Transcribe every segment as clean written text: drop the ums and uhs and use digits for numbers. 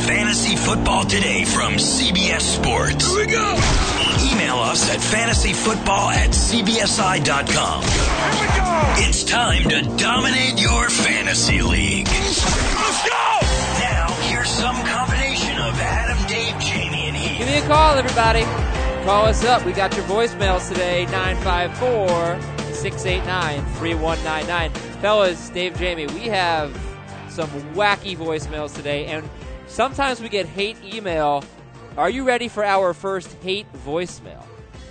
Fantasy Football Today from CBS Sports. Here we go. Email us at fantasyfootball@cbsi.com. Here we go. It's time to dominate your fantasy league. Let's go. Now, here's some combination of Adam, Dave, Jamie, and Heath. Give me a call, everybody. Call us up. We got your voicemails today, 954-689-3199. Fellas, Dave, Jamie, we have some wacky voicemails today, and sometimes we get hate email. Are you ready for our first hate voicemail?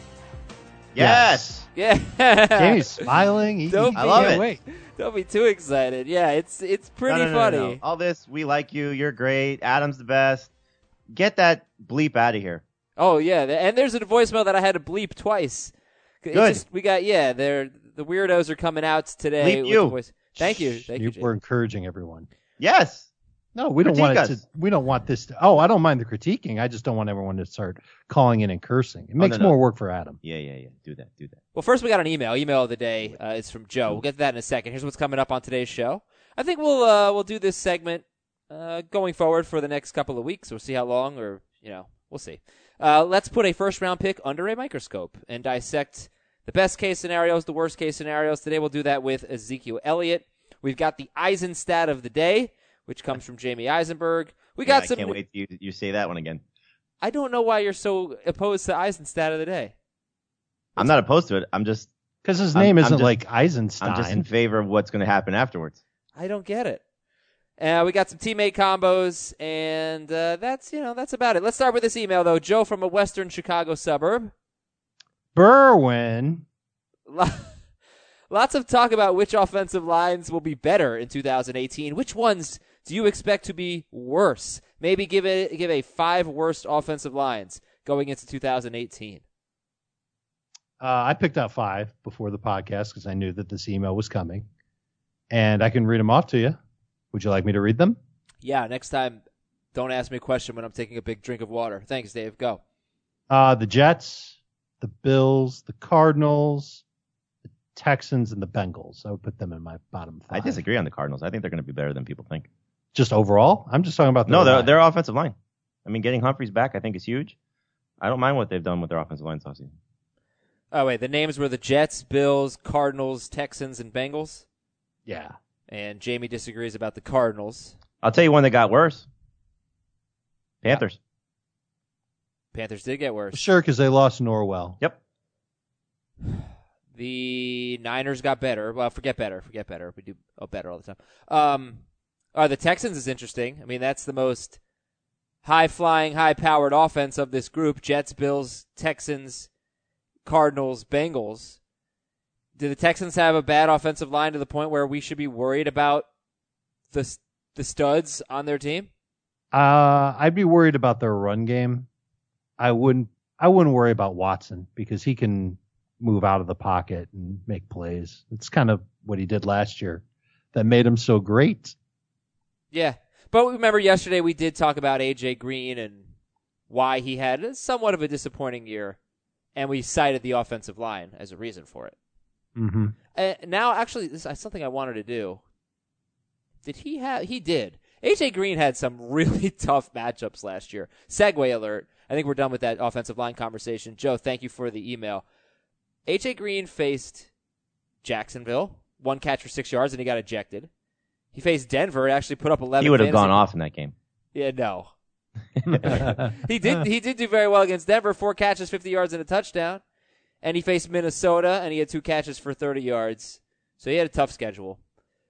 Yes. Yeah. Jamie's smiling. I love it. Wait. Don't be too excited. Yeah, it's pretty funny. No. All this, we like you. You're great. Adam's the best. Get that bleep out of here. Oh, yeah, and there's a voicemail that I had to bleep twice. Good. The weirdos are coming out today. Bleep with you. the voice. Thank you. We're encouraging everyone. Yes. No, we don't Critique want it us. we don't want this to. Oh, I don't mind the critiquing. I just don't want everyone to start calling in and cursing. It makes more work for Adam. Yeah. Do that. Well, first we got an email. Email of the day is from Joe. We'll get to that in a second. Here's what's coming up on today's show. I think we'll do this segment going forward for the next couple of weeks. We'll see how long, or we'll see. Let's put a first-round pick under a microscope and dissect the best-case scenarios, the worst-case scenarios. Today we'll do that with Ezekiel Elliott. We've got the Eisenstat of the day, which comes from Jamie Eisenberg. I can't wait till you say that one again. I don't know why you're so opposed to Eisenstat of the day. I'm not opposed to it. I'm just because his name isn't like Eisenstein. I'm just in favor of what's going to happen afterwards. I don't get it. We got some teammate combos, and that's about it. Let's start with this email, though. Joe from a western Chicago suburb. Berwyn. Lots of talk about which offensive lines will be better in 2018. Which ones do you expect to be worse? Maybe give a 5 worst offensive lines going into 2018. I picked out 5 before the podcast because I knew that this email was coming, and I can read them off to you. Would you like me to read them? Yeah, next time, don't ask me a question when I'm taking a big drink of water. Thanks, Dave. Go. The Jets, the Bills, the Cardinals, the Texans, and the Bengals. I would put them in my bottom 5. I disagree on the Cardinals. I think they're going to be better than people think. Just overall? I'm just talking about their offensive line. I mean, getting Humphreys back, I think, is huge. I don't mind what they've done with their offensive line this offseason. Oh, wait. The names were the Jets, Bills, Cardinals, Texans, and Bengals? Yeah. And Jamie disagrees about the Cardinals. I'll tell you one that got worse. Panthers. Panthers did get worse. Sure, because they lost Norwell. Yep. The Niners got better. Well, forget better. We do better all the time. The Texans is interesting. I mean, that's the most high-flying, high-powered offense of this group. Jets, Bills, Texans, Cardinals, Bengals. Do the Texans have a bad offensive line to the point where we should be worried about the studs on their team? I'd be worried about their run game. I wouldn't worry about Watson because he can move out of the pocket and make plays. It's kind of what he did last year that made him so great. Yeah. But remember yesterday we did talk about A.J. Green and why he had somewhat of a disappointing year, and we cited the offensive line as a reason for it. Mm-hmm. Now, actually, this is something I wanted to do. He did. A.J. Green had some really tough matchups last year. Segue alert. I think we're done with that offensive line conversation. Joe, thank you for the email. A.J. Green faced Jacksonville, 1 catch for 6 yards, and he got ejected. He faced Denver and actually put up 11. He would have gone off in that game. Yeah, no. He did do very well against Denver, 4 catches, 50 yards, and a touchdown. And he faced Minnesota, and he had 2 catches for 30 yards. So he had a tough schedule.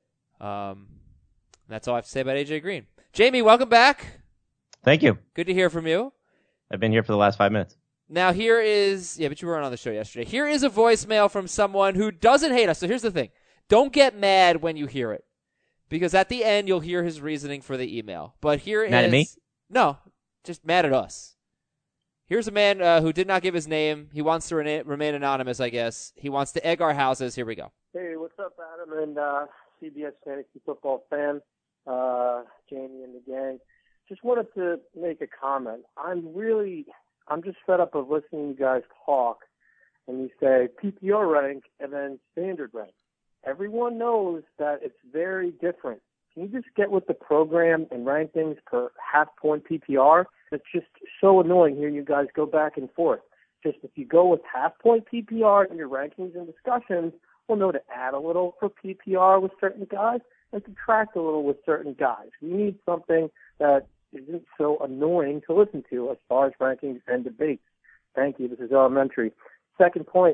That's all I have to say about A.J. Green. Jamie, welcome back. Thank you. Good to hear from you. I've been here for the last 5 minutes. Now here is, but you weren't on the show yesterday. Here is a voicemail from someone who doesn't hate us. So here's the thing. Don't get mad when you hear it. Because at the end, you'll hear his reasoning for the email. But here is... Mad at me? No, just mad at us. Here's a man who did not give his name. He wants to remain anonymous, I guess. He wants to egg our houses. Here we go. Hey, what's up, Adam and CBS Fantasy Football fan, Jamie and the gang. Just wanted to make a comment. I'm just fed up of listening to you guys talk, and you say PPR rank and then standard rank. Everyone knows that it's very different. Can you just get with the program and rank things per half-point PPR? It's just so annoying hearing you guys go back and forth. Just if you go with half-point PPR in your rankings and discussions, we'll know to add a little for PPR with certain guys and subtract a little with certain guys. We need something that isn't so annoying to listen to as far as rankings and debates. Thank you. This is elementary. Second point,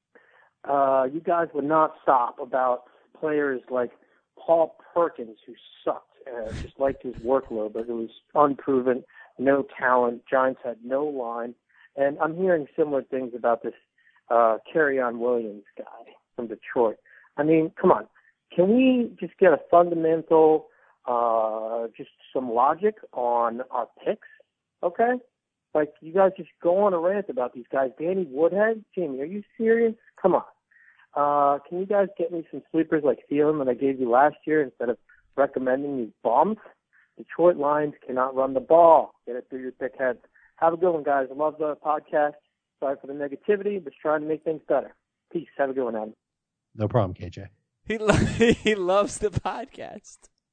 you guys would not stop about players like Paul Perkins, who sucked, just liked his workload, but it was unproven, no talent. Giants had no line. And I'm hearing similar things about this Kerryon Williams guy from Detroit. I mean, come on. Can we just get a fundamental, just some logic on our picks, okay? Like, you guys just go on a rant about these guys. Danny Woodhead, Jamie, are you serious? Come on. Can you guys get me some sleepers like Thielen that I gave you last year instead of recommending these bombs? Detroit Lions cannot run the ball. Get it through your thick heads. Have a good one, guys. I love the podcast. Sorry for the negativity, but just trying to make things better. Peace. Have a good one, Adam. No problem, KJ. He loves the podcast.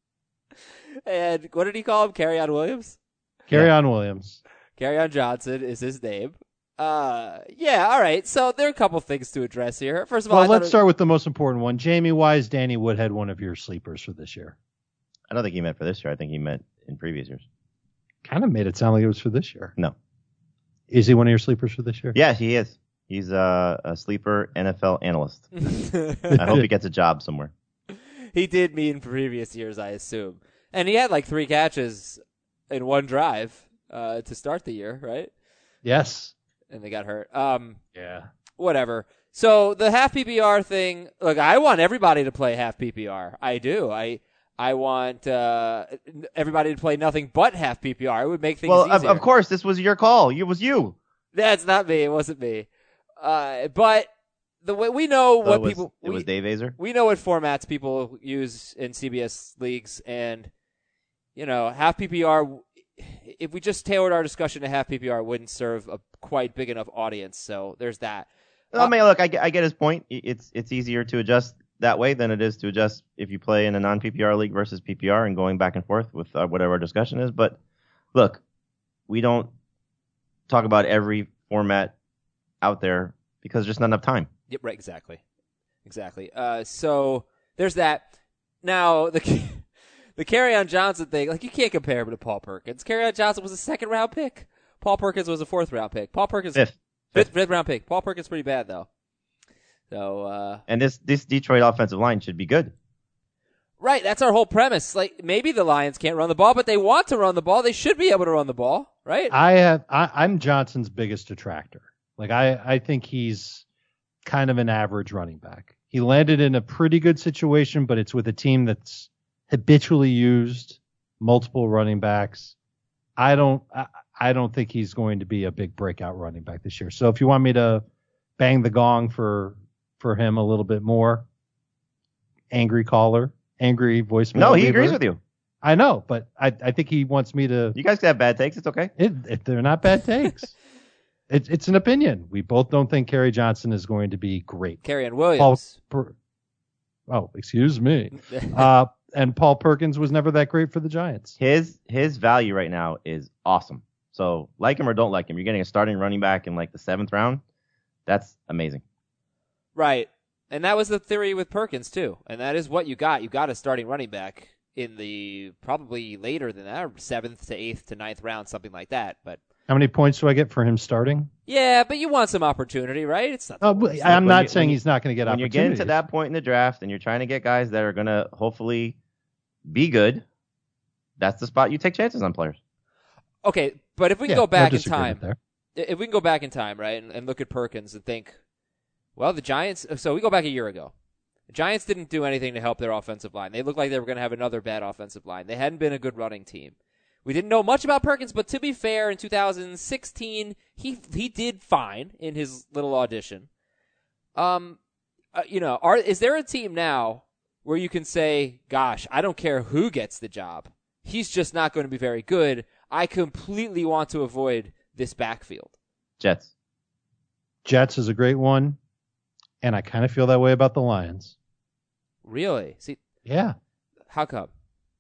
And what did he call him? Kerryon Williams? Kerryon Williams. Kerryon Johnson is his name. Yeah, all right. So there are a couple things to address here. First of all, let's start with the most important one. Jamie, why is Danny Woodhead one of your sleepers for this year? I don't think he meant for this year. I think he meant in previous years. Kind of made it sound like it was for this year. No. Is he one of your sleepers for this year? Yeah, he is. He's a sleeper NFL analyst. I hope he gets a job somewhere. He did mean previous years, I assume. And he had like 3 catches in one drive to start the year, right? Yes. And they got hurt. Yeah. Whatever. So the half PPR thing, look, I want everybody to play half PPR. I do. I want everybody to play nothing but half PPR. It would make things easier. Well, of course, this was your call. It was you. That's not me. It wasn't me. But the way we know what people... It was Dave Azer? We know what formats people use in CBS leagues, and, half PPR... If we just tailored our discussion to half PPR, it wouldn't serve a quite big enough audience. So there's that. I mean, look, I get his point. It's easier to adjust that way than it is to adjust if you play in a non-PPR league versus PPR and going back and forth with whatever our discussion is. But look, we don't talk about every format out there because there's just not enough time. Yep, right, exactly. So there's that. Now, the Kerryon Johnson thing, like, you can't compare him to Paul Perkins. Kerryon Johnson was a 2nd-round pick. Paul Perkins was a 4th-round pick. Paul Perkins... Fifth round pick. Paul Perkins pretty bad, though. So, and this Detroit offensive line should be good. Right, that's our whole premise. Like, maybe the Lions can't run the ball, but they want to run the ball. They should be able to run the ball, right? I'm Johnson's biggest detractor. Like, I think he's kind of an average running back. He landed in a pretty good situation, but it's with a team that's habitually used multiple running backs. I don't think he's going to be a big breakout running back this year. So if you want me to bang the gong for him a little bit more, angry voicemail. No, he agrees with you. I know, but I think he wants me to. You guys can have bad takes. It's okay. They're not bad takes. It's an opinion. We both don't think Kerry Johnson is going to be great. Kerryon Williams. Excuse me. And Paul Perkins was never that great for the Giants. His value right now is awesome. So like him or don't like him, you're getting a starting running back in like the 7th round. That's amazing. Right. And that was the theory with Perkins too. And that is what you got. You got a starting running back in the probably later than that, 7th to 8th to 9th round, something like that. But how many points do I get for him starting? Yeah, but you want some opportunity, right? It's not. I'm not saying he's not going to get opportunities. When you're getting to that point in the draft and you're trying to get guys that are going to hopefully be good, that's the spot you take chances on players. Okay, but if we can go back in time, right, and look at Perkins and think, well, the Giants. So we go back a year ago. The Giants didn't do anything to help their offensive line. They looked like they were going to have another bad offensive line. They hadn't been a good running team. We didn't know much about Perkins, but to be fair, in 2016, he did fine in his little audition. Is there a team now where you can say, gosh, I don't care who gets the job. He's just not going to be very good. I completely want to avoid this backfield. Jets is a great one, and I kind of feel that way about the Lions. Really? See, yeah. How come?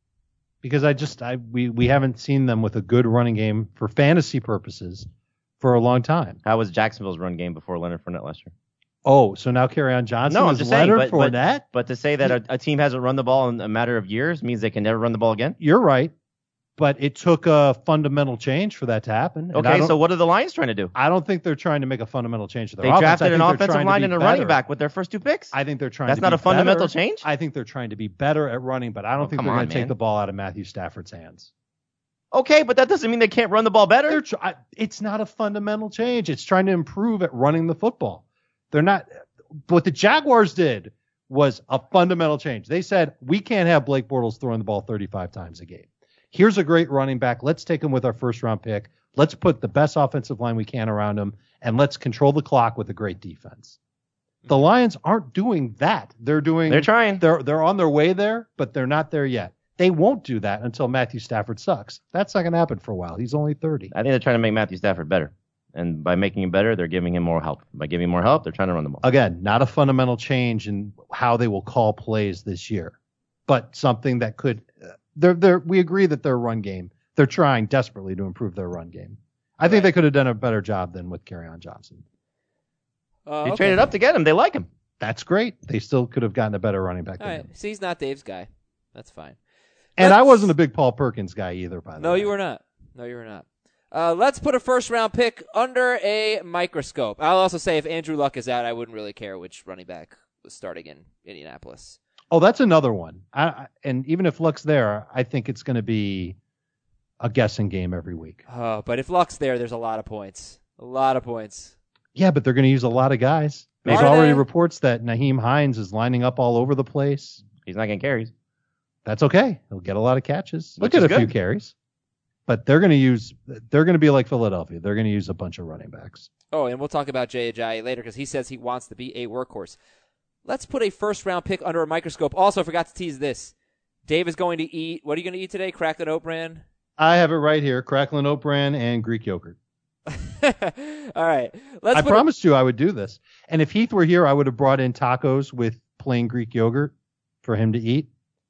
because we haven't seen them with a good running game for fantasy purposes for a long time. How was Jacksonville's run game before Leonard Fournette last year? Oh, so now Kerryon Johnson No, I'm is just Leonard saying, Fournette? but to say that a team hasn't run the ball in a matter of years means they can never run the ball again? You're right, but it took a fundamental change for that to happen. Okay, so what are the Lions trying to do? I don't think they're trying to make a fundamental change to their They offense. drafted an I think they're offensive trying to line be and a better. running back with their first 2 picks? I think they're trying That's to not be a fundamental better. change? I think they're trying to be better at running, but I don't think they're going to take the ball out of Matthew Stafford's hands. Okay, but that doesn't mean they can't run the ball better. It's not a fundamental change. It's trying to improve at running the football. They're not. What the Jaguars did was a fundamental change. They said, we can't have Blake Bortles throwing the ball 35 times a game. Here's a great running back. Let's take him with our first-round pick. Let's put the best offensive line we can around him, and let's control the clock with a great defense. The Lions aren't doing that. They're trying. They're on their way there, but they're not there yet. They won't do that until Matthew Stafford sucks. That's not going to happen for a while. He's only 30. I think they're trying to make Matthew Stafford better. And by making him better, they're giving him more help. By giving him more help, they're trying to run the ball. Again, not a fundamental change in how they will call plays this year, but something that could. We agree that their run game. They're trying desperately to improve their run game. I think they could have done a better job than with Kerryon Johnson. They traded up to get him. They like him. That's great. They still could have gotten a better running back than him. See, he's not Dave's guy. That's fine. And I wasn't a big Paul Perkins guy either, by the way. No, you were not. Let's put a first-round pick under a microscope. I'll also say if Andrew Luck is out, I wouldn't really care which running back was starting in Indianapolis. Oh, that's another one. And even if Luck's there, I think it's going to be a guessing game every week. Oh, but if Luck's there, there's a lot of points. Yeah, but they're going to use a lot of guys. There's already reports that Nyheim Hines is lining up all over the place. He's not getting carries. That's okay. He'll get a lot of catches. He'll get a few carries. But they're going to be like Philadelphia. They're going to use a bunch of running backs. Oh, and we'll talk about Jay Ajayi later because he says he wants to be a workhorse. Let's put a first-round pick under a microscope. Also, forgot to tease this. Dave is going to eat, what are you going to eat today? Cracklin Oat Bran? I have it right here. Cracklin Oat Bran and Greek yogurt. All right. I promised you I would do this. And if Heath were here, I would have brought in tacos with plain Greek yogurt for him to eat.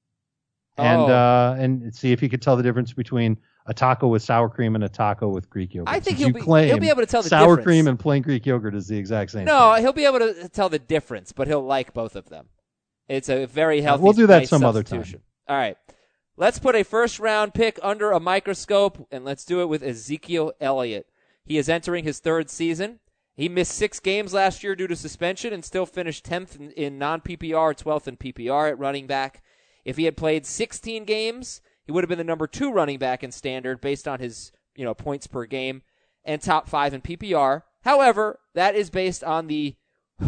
And see if he could tell the difference between a taco with sour cream and a taco with Greek yogurt. I think he'll be able to tell the difference. Sour cream and plain Greek yogurt is the exact same No, thing. he'll be able to tell the difference, but he'll like both of them. It's a very healthy We'll do that nice some other substitution. time. All right. Let's put a first-round pick under a microscope, and let's do it with Ezekiel Elliott. He is entering his 3rd season. He missed 6 games last year due to suspension and still finished 10th in non-PPR, 12th in PPR at running back. If he had played 16 games, he would have been the number 2 running back in standard based on his, points per game and top 5 in PPR. However, that is based on the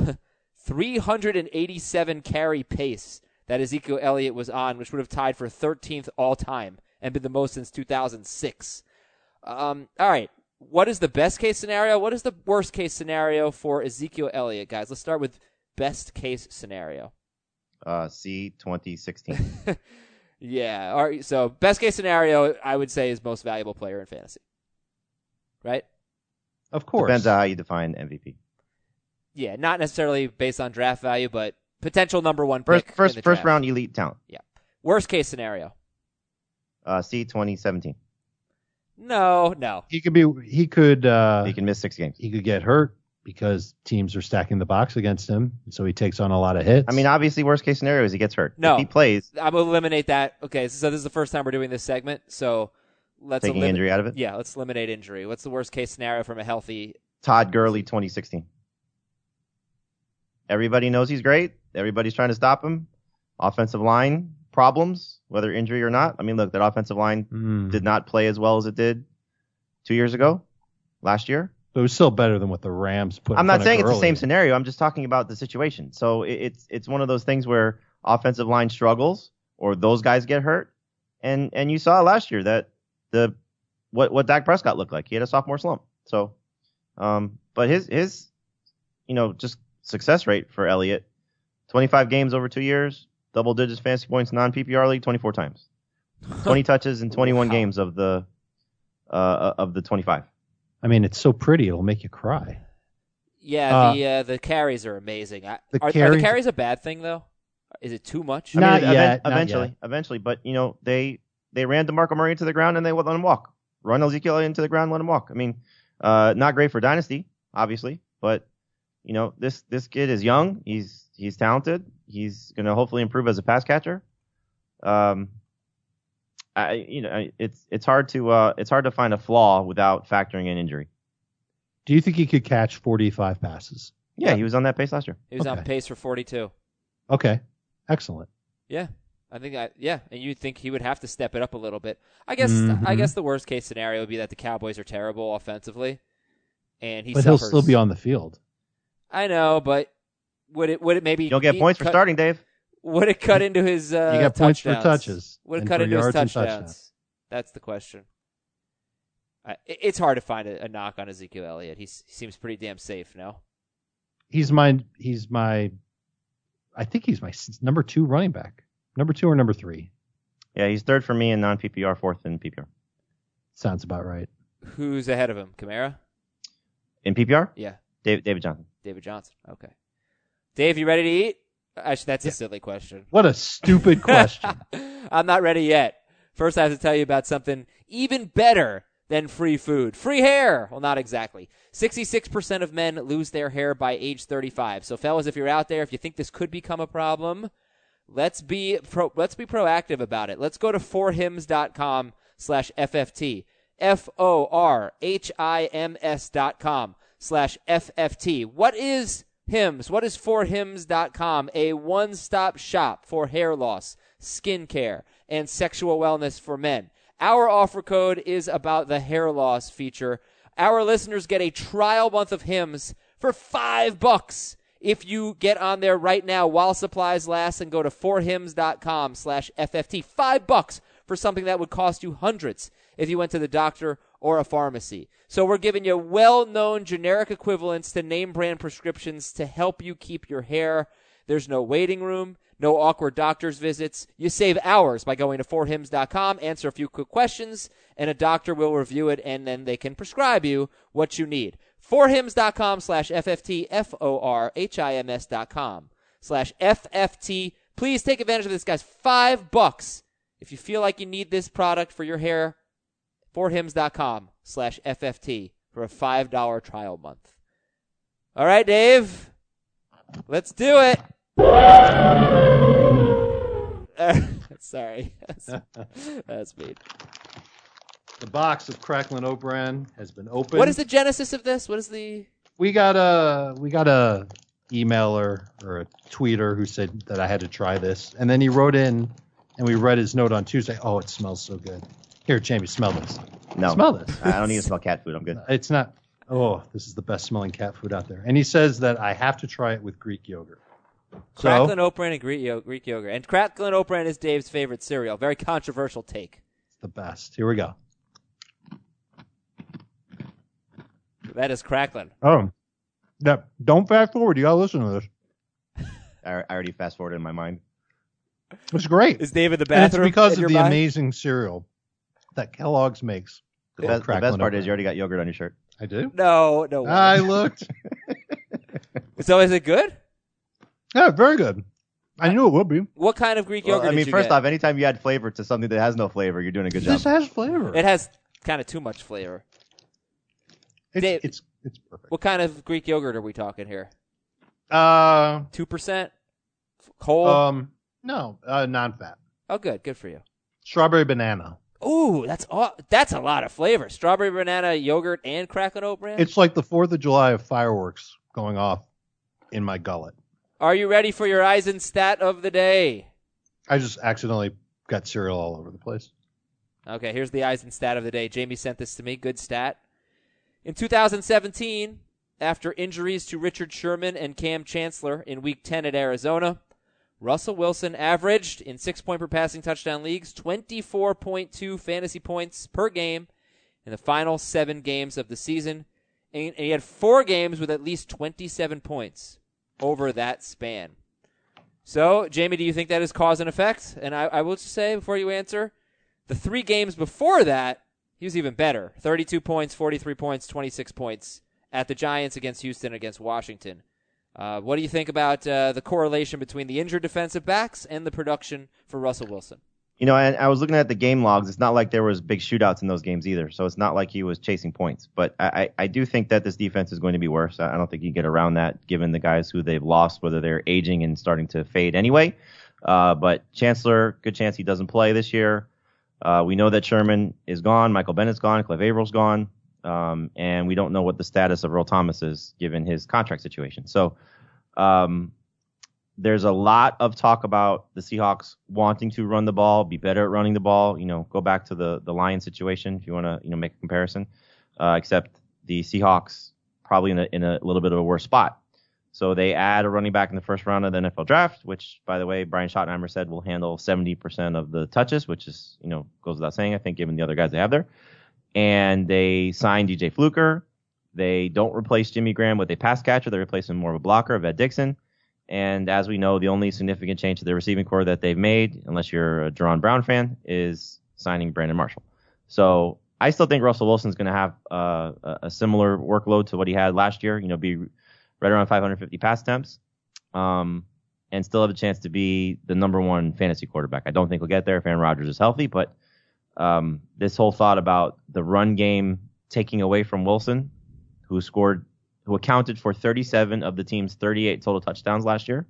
387 carry pace that Ezekiel Elliott was on, which would have tied for 13th all time and been the most since 2006. All right. What is the best case scenario? What is the worst case scenario for Ezekiel Elliott, guys? Let's start with best case scenario. C 2016. Yeah. All right. So best case scenario, I would say, is most valuable player in fantasy. Right? Of course. Depends on how you define MVP. Yeah, not necessarily based on draft value, but potential number 1 pick. First round elite talent. Yeah. Worst case scenario. C 2017. No. He could he can miss 6 games. He could get hurt because teams are stacking the box against him, so he takes on a lot of hits. I mean, obviously, worst case scenario is he gets hurt. No. If he plays. I'm going to eliminate that. Okay, so this is the first time we're doing this segment, so let's taking injury out of it? Yeah, let's eliminate injury. What's the worst case scenario from a healthy... Todd Gurley, 2016. Everybody knows he's great. Everybody's trying to stop him. Offensive line problems, whether injury or not. I mean, look, that offensive line did not play as well as it did 2 years ago, last year. But it was still better than what the Rams put. I'm not saying it's the same scenario. I'm just talking about the situation. So it's one of those things where offensive line struggles or those guys get hurt, and you saw last year that what Dak Prescott looked like. He had a sophomore slump. So, but his just success rate for Elliott, 25 games over 2 years, double digits fantasy points non-PPR league 24 times, 20 touches in 21 games of the 25. I mean, it's so pretty; it'll make you cry. Yeah, the carries are amazing. Are the carries a bad thing though? Is it too much? Not yet. Eventually, but they they ran DeMarco Murray into the ground and they let him walk. Run Ezekiel Elliott into the ground, let him walk. I mean, not great for dynasty, obviously, but this kid is young. He's talented. He's going to hopefully improve as a pass catcher. It's hard to find a flaw without factoring in injury. Do you think he could catch 45 passes? Yeah, he was on that pace last year. He was on pace for 42. Okay, excellent. Yeah, I think and you'd think he would have to step it up a little bit. I guess the worst case scenario would be that the Cowboys are terrible offensively, and but he'll still be on the field. I know, but would it maybe you'll get points for starting, Dave? Would it cut into his you got points for touches? Would it cut into his touchdowns? That's the question. It's hard to find a knock on Ezekiel Elliott. He seems pretty damn safe now. He's my I think he's my number 2 running back. Number 2 or number 3? Yeah, he's third for me in non-PPR, fourth in PPR. Sounds about right. Who's ahead of him? Kamara? In PPR? Yeah. David Johnson. David Johnson. Okay. Dave, you ready to eat? Actually, that's a silly question. What a stupid question. I'm not ready yet. First, I have to tell you about something even better than free food. Free hair! Well, not exactly. 66% of men lose their hair by age 35. So, fellas, if you're out there, if you think this could become a problem, let's be proactive about it. Let's go to forhims.com/FFT. forhims.com/FFT. What is Hims? What is forhims.com? A one-stop shop for hair loss, skincare, and sexual wellness for men. Our offer code is about the hair loss feature. Our listeners get a trial month of Hims for $5 if you get on there right now while supplies last and go to forhims.com/FFT. $5 for something that would cost you hundreds if you went to the doctor or a pharmacy. So we're giving you well-known generic equivalents to name brand prescriptions to help you keep your hair. There's no waiting room, no awkward doctor's visits. You save hours by going to forhims.com, answer a few quick questions, and a doctor will review it, and then they can prescribe you what you need. forhims.com/FFT, forhims.com/FFT. Please take advantage of this, guys. $5 if you feel like you need this product for your hair. forhims.com/FFT for a $5 trial month. All right, Dave, let's do it. Sorry. That's me. The box of Cracklin' Oat Bran has been opened. What is the genesis of this? What is the... We got a emailer or a tweeter who said that I had to try this. And then he wrote in, and we read his note on Tuesday. Oh, it smells so good. Here, Jamie, smell this. No. Smell this. I don't need to smell cat food. I'm good. It's not. Oh, this is the best smelling cat food out there. And he says that I have to try it with Greek yogurt. Cracklin' Oat Bran and Greek yogurt. And Cracklin' Oat Bran is Dave's favorite cereal. Very controversial take. It's the best. Here we go. That is Cracklin'. Oh. Don't fast forward. You got to listen to this. I already fast forwarded in my mind. It's great. Is Dave in the And bathroom? it's because in of your the mind? amazing cereal that Kellogg's makes. The best part is you already got yogurt on your shirt. I do? No way. I looked. So is it good? Yeah, very good. I knew it would be. What kind of Greek yogurt did you first get? off, anytime you add flavor to something that has no flavor, you're doing a good job. This has flavor. It has kind of too much flavor. Dave, it's perfect. What kind of Greek yogurt are we talking here? 2%? 2%? Whole? No, non-fat. Oh, good. Good for you. Strawberry banana. Ooh, that's a lot of flavor. Strawberry banana yogurt and Cracklin' Oat Bran? It's like the 4th of July of fireworks going off in my gullet. Are you ready for your Eisenstat of the day? I just accidentally got cereal all over the place. Okay, here's the Eisenstat of the day. Jamie sent this to me. Good stat. In 2017, after injuries to Richard Sherman and Cam Chancellor in Week 10 at Arizona, Russell Wilson averaged, in 6-point per passing touchdown leagues, 24.2 fantasy points per game in the final 7 games of the season. And he had 4 games with at least 27 points over that span. So, Jamie, do you think that is cause and effect? And I will just say, before you answer, the 3 games before that, he was even better. 32 points, 43 points, 26 points at the Giants, against Houston, against Washington. What do you think about the correlation between the injured defensive backs and the production for Russell Wilson? And I was looking at the game logs. It's not like there was big shootouts in those games either. So it's not like he was chasing points. But I do think that this defense is going to be worse. I don't think you can get around that given the guys who they've lost, whether they're aging and starting to fade anyway. But Chancellor, good chance he doesn't play this year. We know that Sherman is gone. Michael Bennett's gone. Cliff Avril's gone. And we don't know what the status of Earl Thomas is given his contract situation. So there's a lot of talk about the Seahawks wanting to run the ball, be better at running the ball. Go back to the Lions situation if you want to make a comparison. Except the Seahawks probably in a little bit of a worse spot. So they add a running back in the first round of the NFL draft, which, by the way, Brian Schottenheimer said will handle 70% of the touches, which is, goes without saying, I think, given the other guys they have there. And they signed DJ Fluker. They don't replace Jimmy Graham with a pass catcher. They replace him more of a blocker, Ed Dixon. And as we know, the only significant change to their receiving core that they've made, unless you're a Jerron Brown fan, is signing Brandon Marshall. So I still think Russell Wilson's going to have a similar workload to what he had last year, be right around 550 pass attempts, and still have a chance to be the number one fantasy quarterback. I don't think he'll get there if Aaron Rodgers is healthy, but this whole thought about the run game taking away from Wilson, who accounted for 37 of the team's 38 total touchdowns last year,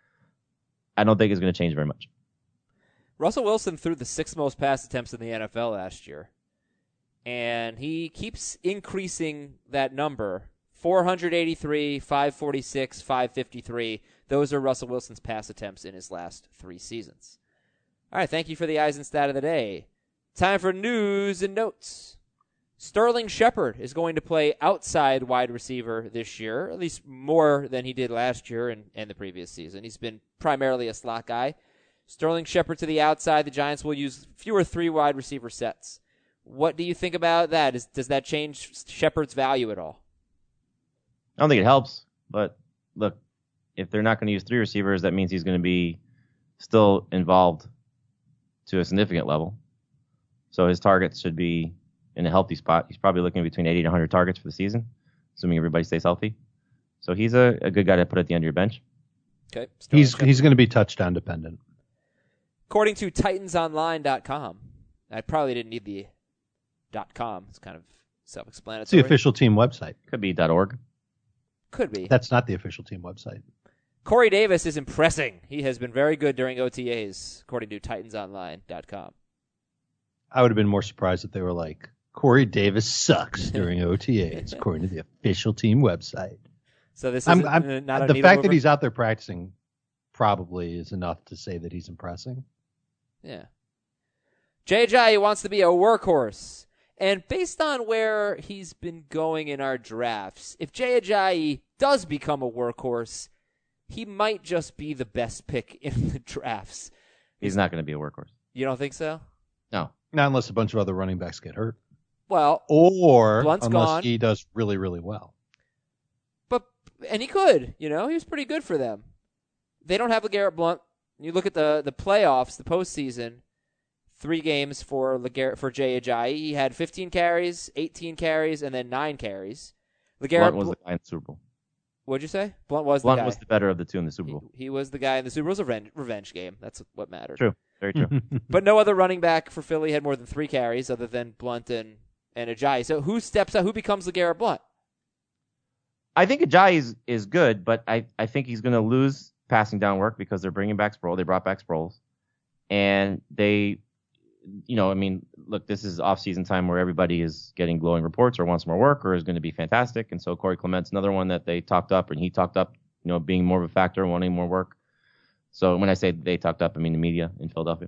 I don't think it's going to change very much. Russell Wilson threw the 6th most pass attempts in the NFL last year, and he keeps increasing that number. 483, 546, 553. Those are Russell Wilson's pass attempts in his last 3 seasons. All right, thank you for the Eisen stat of the day. Time for news and notes. Sterling Shepard is going to play outside wide receiver this year, at least more than he did last year and the previous season. He's been primarily a slot guy. Sterling Shepard to the outside. The Giants will use fewer 3 wide receiver sets. What do you think about that? Does that change Shepard's value at all? I don't think it helps, but look, if they're not going to use 3 receivers, that means he's going to be still involved to a significant level. So his targets should be in a healthy spot. He's probably looking between 80 to 100 targets for the season, assuming everybody stays healthy. So he's a good guy to put at the end of your bench. Okay. He's going to be touchdown dependent. According to TitansOnline.com, I probably didn't need the .com. It's kind of self-explanatory. It's the official team website. Could be .org. Could be. That's not the official team website. Corey Davis is impressing. He has been very good during OTAs, according to TitansOnline.com. I would have been more surprised if they were like, Corey Davis sucks during OTAs, according to the official team website. So this is not the fact that he's out there practicing probably is enough to say that he's impressing. Yeah. Jay Ajayi wants to be a workhorse. And based on where he's been going in our drafts, if Jay Ajayi does become a workhorse, he might just be the best pick in the drafts. He's not going to be a workhorse. You don't think so? No. Not unless a bunch of other running backs get hurt. Well, or Blunt's unless gone. he does really, really well. And he could, he was pretty good for them. They don't have LeGarrette Blount. You look at the playoffs, the postseason, 3 games for Jay Ajayi. He had 15 carries, 18 carries, and then 9 carries. Blount was the guy in the Super Bowl. What'd you say? Blount was the guy. Was the better of the 2 in the Super Bowl. He was the guy in the Super Bowl. It was a revenge game. That's what mattered. True. Very true. But no other running back for Philly had more than 3 carries other than Blount and Ajayi. So who steps up? Who becomes LeGarrette Blount? I think Ajayi is good, but I think he's going to lose passing down work because they're bringing back Sproles. They brought back Sproles. And they, look, this is off-season time where everybody is getting glowing reports or wants more work or is going to be fantastic. And so Corey Clement's another one that they talked up, and he talked up, being more of a factor, wanting more work. So when I say they talked up, I mean the media in Philadelphia.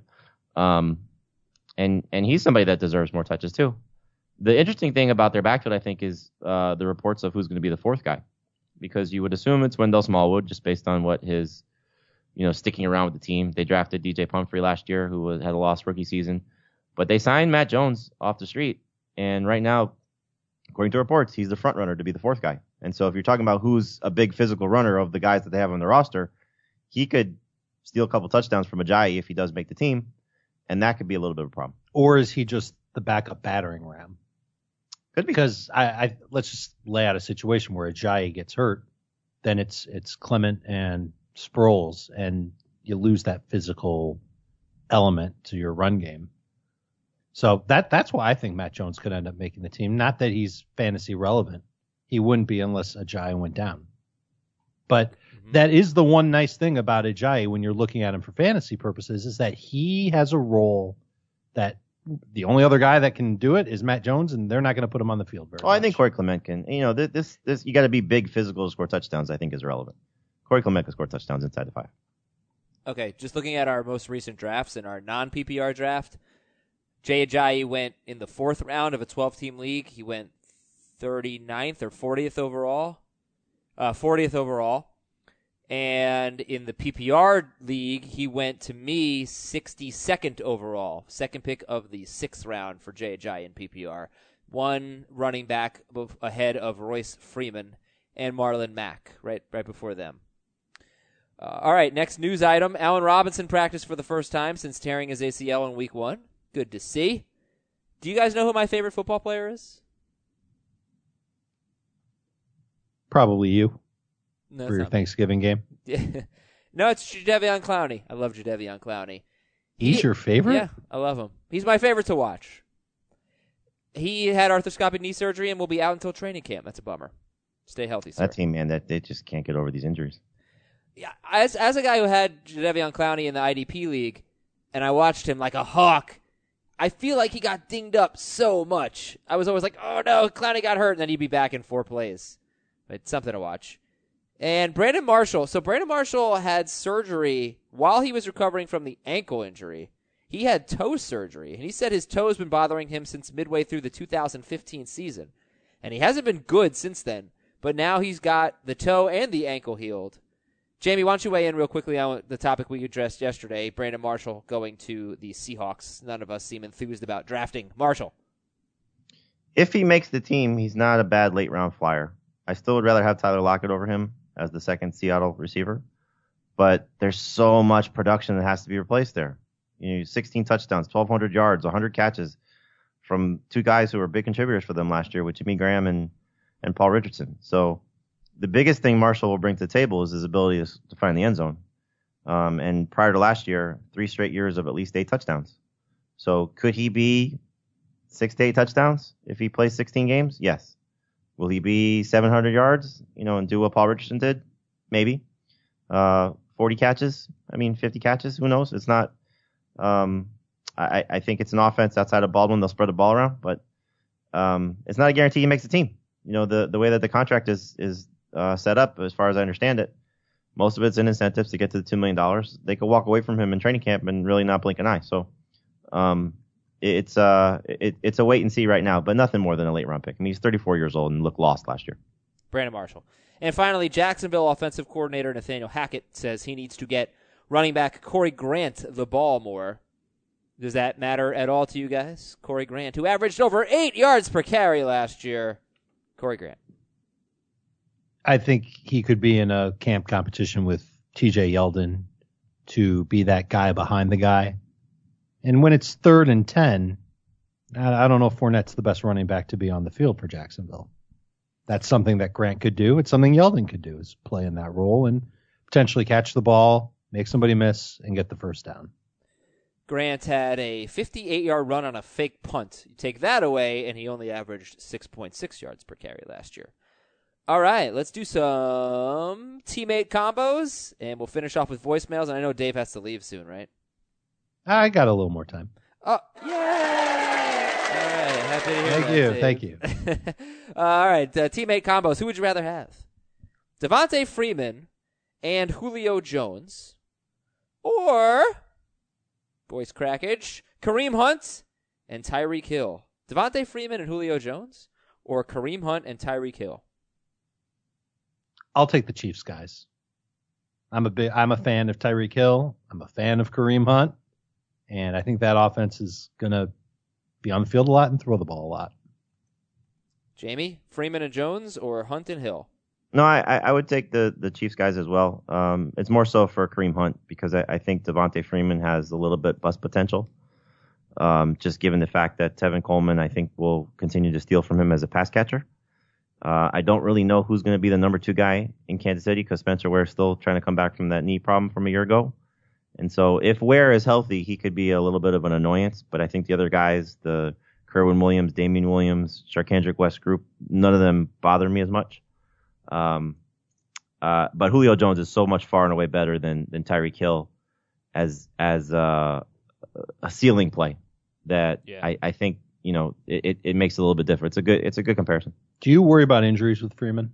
And he's somebody that deserves more touches too. The interesting thing about their backfield, I think, is the reports of who's going to be the 4th guy, because you would assume it's Wendell Smallwood just based on what his, sticking around with the team. They drafted DJ Pumphrey last year, who had a lost rookie season, but they signed Matt Jones off the street, and right now, according to reports, he's the front runner to be the 4th guy. And so if you're talking about who's a big physical runner of the guys that they have on the roster, he could steal a couple touchdowns from Ajayi if he does make the team, and that could be a little bit of a problem. Or is he just the backup battering ram? Could be. Because I let's just lay out a situation where Ajayi gets hurt, then it's Clement and Sproles, and you lose that physical element to your run game. So that's why I think Matt Jones could end up making the team. Not that he's fantasy relevant. He wouldn't be unless Ajayi went down. But that is the one nice thing about Ajayi when you're looking at him for fantasy purposes, is that he has a role that the only other guy that can do it is Matt Jones, and they're not going to put him on the field very much. I think Corey Clement can. This you got to be big physical to score touchdowns, I think, is relevant. Corey Clement can score touchdowns inside the 5. Okay, just looking at our most recent drafts in our non-PPR draft, Jay Ajayi went in the 4th round of a 12-team league. He went 39th or 40th overall. 40th overall. And in the PPR league, he went to me 62nd overall. Second pick of the 6th round for Jay Ajayi in PPR. One running back ahead of Royce Freeman and Marlon Mack right before them. All right, next news item. Allen Robinson practiced for the first time since tearing his ACL in week 1. Good to see. Do you guys know who my favorite football player is? Probably you. No, for your Thanksgiving game. No, it's Jadeveon Clowney. I love Jadeveon Clowney. He's your favorite? Yeah, I love him. He's my favorite to watch. He had arthroscopic knee surgery and will be out until training camp. That's a bummer. Stay healthy, sir. That team, man, that they just can't get over these injuries. Yeah, as a guy who had Jadeveon Clowney in the IDP league, and I watched him like a hawk, I feel like he got dinged up so much. I was always like, oh no, Clowney got hurt, and then he'd be back in 4 plays. It's something to watch. And Brandon Marshall. So Brandon Marshall had surgery while he was recovering from the ankle injury. He had toe surgery, and he said his toe has been bothering him since midway through the 2015 season. And he hasn't been good since then, but now he's got the toe and the ankle healed. Jamie, why don't you weigh in real quickly on the topic we addressed yesterday, Brandon Marshall going to the Seahawks. None of us seem enthused about drafting Marshall. If he makes the team, he's not a bad late-round flyer. I still would rather have Tyler Lockett over him as the second Seattle receiver, but there's so much production that has to be replaced there. 16 touchdowns, 1,200 yards, 100 catches from 2 guys who were big contributors for them last year with Jimmy Graham and Paul Richardson. So the biggest thing Marshall will bring to the table is his ability to find the end zone. And prior to last year, 3 straight years of at least 8 touchdowns. So could he be 6 to 8 touchdowns if he plays 16 games? Yes. Will he be 700 yards, and do what Paul Richardson did? Maybe. 40 catches? 50 catches? Who knows? It's not. I think it's an offense outside of Baldwin. They'll spread the ball around, but it's not a guarantee he makes the team. The way that the contract is set up, as far as I understand it, most of it's in incentives to get to the $2 million. They could walk away from him in training camp and really not blink an eye. So it's a wait and see right now, but nothing more than a late round pick. He's 34 years old and looked lost last year. Brandon Marshall. And finally, Jacksonville offensive coordinator Nathaniel Hackett says he needs to get running back Corey Grant the ball more. Does that matter at all to you guys? Corey Grant, who averaged over 8 yards per carry last year. Corey Grant. I think he could be in a camp competition with TJ Yeldon to be that guy behind the guy. And when it's 3rd and 10, I don't know if Fournette's the best running back to be on the field for Jacksonville. That's something that Grant could do. It's something Yeldon could do, is play in that role and potentially catch the ball, make somebody miss, and get the first down. Grant had a 58-yard run on a fake punt. You take that away, and he only averaged 6.6 yards per carry last year. All right, let's do some teammate combos, and we'll finish off with voicemails. And I know Dave has to leave soon, right? I got a little more time. Oh, yay! All right, happy to hear that, Thank you. All right, teammate combos. Who would you rather have? Devontae Freeman and Julio Jones, or voice crackage, Kareem Hunt and Tyreek Hill. Devontae Freeman and Julio Jones, or Kareem Hunt and Tyreek Hill? I'll take the Chiefs, guys. I'm a fan of Tyreek Hill. I'm a fan of Kareem Hunt. And I think that offense is going to be on the field a lot and throw the ball a lot. Jamie, Freeman and Jones, or Hunt and Hill? No, I would take the Chiefs guys as well. It's more so for Kareem Hunt because I think Devontae Freeman has a little bit bust potential. Just given the fact that Tevin Coleman, I think, will continue to steal from him as a pass catcher. I don't really know who's going to be the number 2 guy in Kansas City because Spencer Ware is still trying to come back from that knee problem from a year ago. And so if Ware is healthy, he could be a little bit of an annoyance. But I think the other guys, the Kerwin Williams, Damian Williams, Sharkandrick West group, none of them bother me as much. But Julio Jones is so much far and away better than Tyreek Hill as a ceiling play that I think, it makes it a little bit different. It's a good comparison. Do you worry about injuries with Freeman?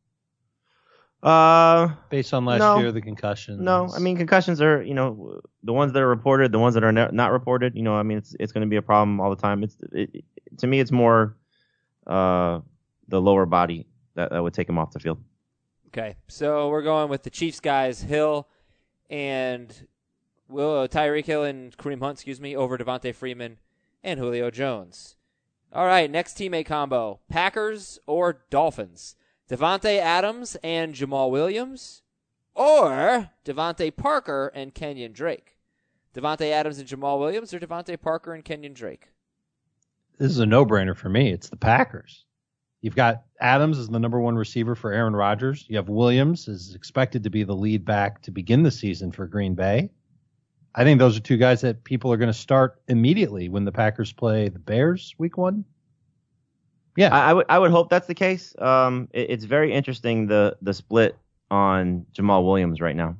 Based on last year, the concussions. No, I mean, concussions are, the ones that are reported, the ones that are not reported, I mean, it's going to be a problem all the time. To me, it's more the lower body that would take him off the field. Okay, so we're going with the Chiefs guys, Hill and Tyreek Hill and Kareem Hunt, over Devontae Freeman and Julio Jones. All right, next teammate combo, Packers or Dolphins? Devontae Adams and Jamal Williams, or Devontae Parker and Kenyon Drake? Devontae Adams and Jamal Williams, or Devontae Parker and Kenyon Drake? This is a no-brainer for me. It's the Packers. You've got Adams as the number one receiver for Aaron Rodgers. You have Williams is expected to be the lead back to begin the season for Green Bay. I think those are two guys that people are going to start immediately when the Packers play the Bears week 1. Yeah, I would hope that's the case. It's very interesting the split on Jamal Williams right now.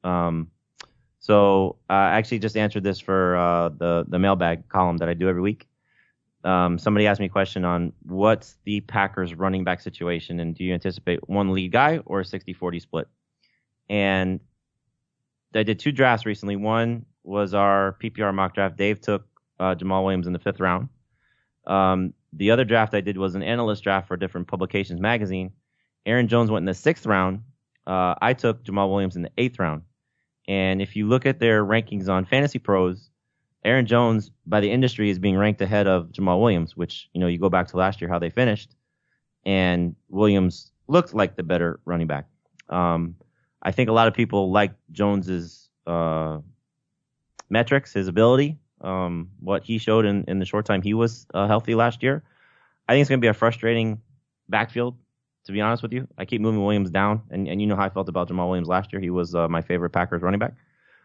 So I actually just answered this for the mailbag column that I do every week. Somebody asked me a question on what's the Packers running back situation, and do you anticipate one lead guy or a 60-40 split? And I did 2 drafts recently. One was our PPR mock draft. Dave took Jamal Williams in the 5th round. The other draft I did was an analyst draft for different publications magazine. Aaron Jones went in the 6th round. I took Jamal Williams in the 8th round. And if you look at their rankings on Fantasy Pros, Aaron Jones by the industry is being ranked ahead of Jamal Williams, which, you go back to last year how they finished, and Williams looked like the better running back. I think a lot of people like Jones's metrics, his ability. What he showed in the short time he was healthy last year. I think it's going to be a frustrating backfield, to be honest with you. I keep moving Williams down, and you know how I felt about Jamal Williams last year. He was my favorite Packers running back.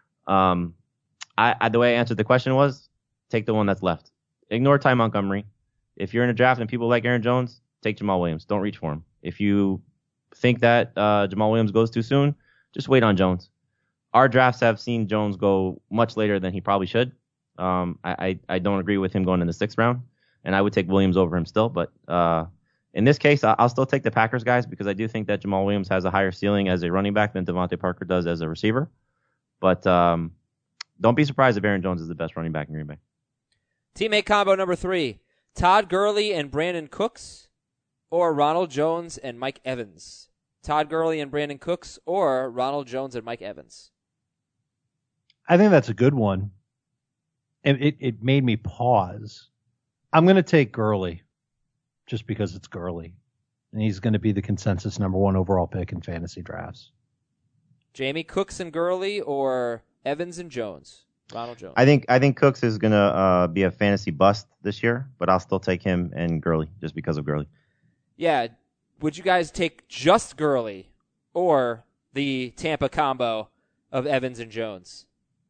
The way I answered the question was, take the one that's left. Ignore Ty Montgomery. If you're in a draft and people like Aaron Jones, take Jamal Williams. Don't reach for him. If you think that Jamal Williams goes too soon, just wait on Jones. Our drafts have seen Jones go much later than he probably should. I don't agree with him going in the 6th round, and I would take Williams over him still. But in this case, I'll still take the Packers guys because I do think that Jamal Williams has a higher ceiling as a running back than Devontae Parker does as a receiver. But don't be surprised if Aaron Jones is the best running back in Green Bay. Teammate combo number 3, Todd Gurley and Brandon Cooks, or Ronald Jones and Mike Evans? Todd Gurley and Brandon Cooks, or Ronald Jones and Mike Evans? I think that's a good one. It made me pause. I'm going to take Gurley just because it's Gurley. And he's going to be the consensus number 1 overall pick in fantasy drafts. Jamie, Cooks and Gurley or Evans and Jones? Ronald Jones. I think Cooks is going to be a fantasy bust this year, but I'll still take him and Gurley just because of Gurley. Yeah. Would you guys take just Gurley or the Tampa combo of Evans and Jones?